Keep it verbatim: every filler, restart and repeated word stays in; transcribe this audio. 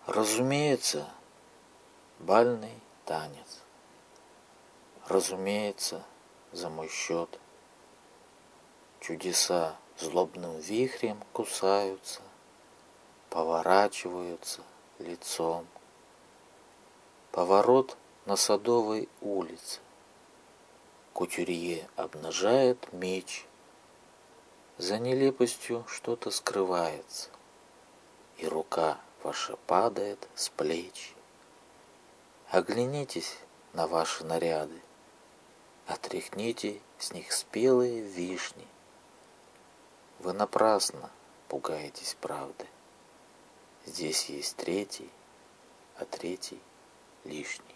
Разумеется, бальный танец. Разумеется, за мой счет. Чудеса злобным вихрем кусаются, поворачиваются лицом. Поворот на Садовой улице. Кутюрье обнажает меч. За нелепостью что-то скрывается, и рука ваша падает с плеч. Оглянитесь на ваши наряды, отряхните с них спелые вишни. Вы напрасно пугаетесь правды. Здесь есть третий, а третий лишний.